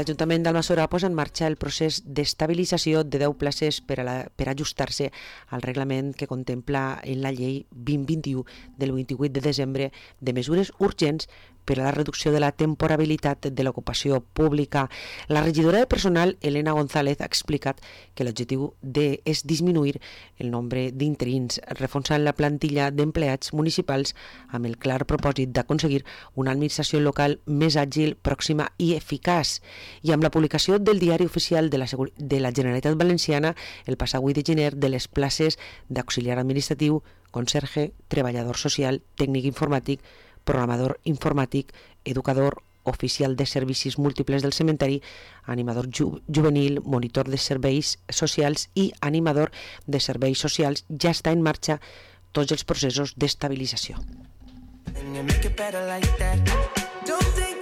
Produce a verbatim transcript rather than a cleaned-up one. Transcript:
l'Ajuntament d'Almassora posa en marxa el procés d'estabilització de deu places per, a la, per ajustar-se al reglament que contempla en la llei vint vint-i-u del vint-i-vuit de desembre de mesures urgents per a la reducció de la temporabilitat de l'ocupació pública. La regidora de personal, Elena González, ha explicat que l'objectiu de, és disminuir el nombre d'interins, reforçant la plantilla d'empleats municipals amb el clar propòsit d'aconseguir una administració local més àgil, pròxima i eficaç. I amb la publicació del Diari Oficial de la, de la Generalitat Valenciana el passat vuit de gener de les places d'auxiliar administratiu, conserge, treballador social, tècnic informàtic, programador informàtic, educador, oficial de servicis múltiples del cementeri, animador ju juvenil, monitor de serveis socials i animador de serveis socials, ja està en marxa tots els processos d'estabilització.